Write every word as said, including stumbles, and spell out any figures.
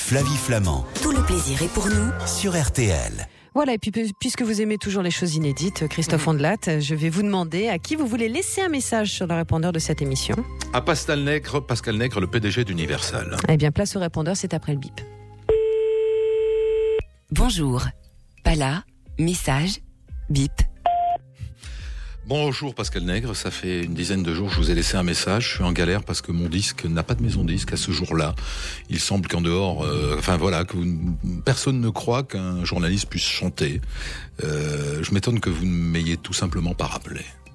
Flavie Flamand. Tout le plaisir est pour nous sur R T L. Voilà, et puis puisque vous aimez toujours les choses inédites, Christophe Ondelat, je vais vous demander à qui vous voulez laisser un message sur le répondeur de cette émission. À Pascal Nègre, Pascal Nègre, le P D G d'Universal. Eh bien, place au répondeur, c'est après le bip. Bonjour. Pas là. Message. Bip. Bonjour Pascal Nègre, ça fait une dizaine de jours que je vous ai laissé un message. Je suis en galère parce que mon disque n'a pas de maison disque à ce jour-là. Il semble qu'en dehors, euh, enfin voilà, que vous, personne ne croit qu'un journaliste puisse chanter. Euh, je m'étonne que vous ne m'ayez tout simplement pas rappelé.